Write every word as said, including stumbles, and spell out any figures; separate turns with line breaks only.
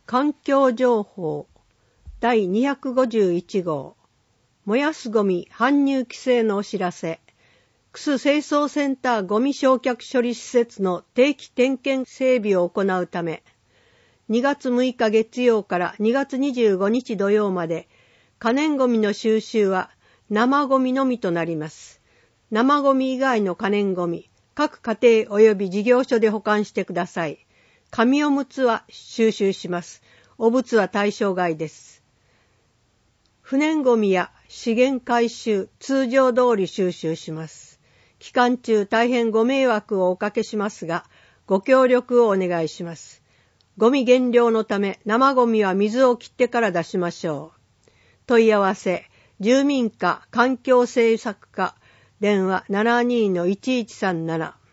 環境情報だいにひゃくごじゅういち号、燃やすゴミ搬入規制のお知らせ。楠清掃センターゴミ焼却処理施設の定期点検整備を行うため、にがつむいか月曜からにがつにじゅうごにち土曜まで、可燃ゴミの収集は生ゴミのみとなります。生ゴミ以外の可燃ゴミ、各家庭及び事業所で保管してください。紙おむつは収集します。お物は対象外です。不燃ゴミや資源回収、通常通り収集します。期間中大変ご迷惑をおかけしますが、ご協力をお願いします。ゴミ減量のため生ゴミは水を切ってから出しましょう。問い合わせ、住民課環境政策課、電話 ななにーのいちいちさんなな。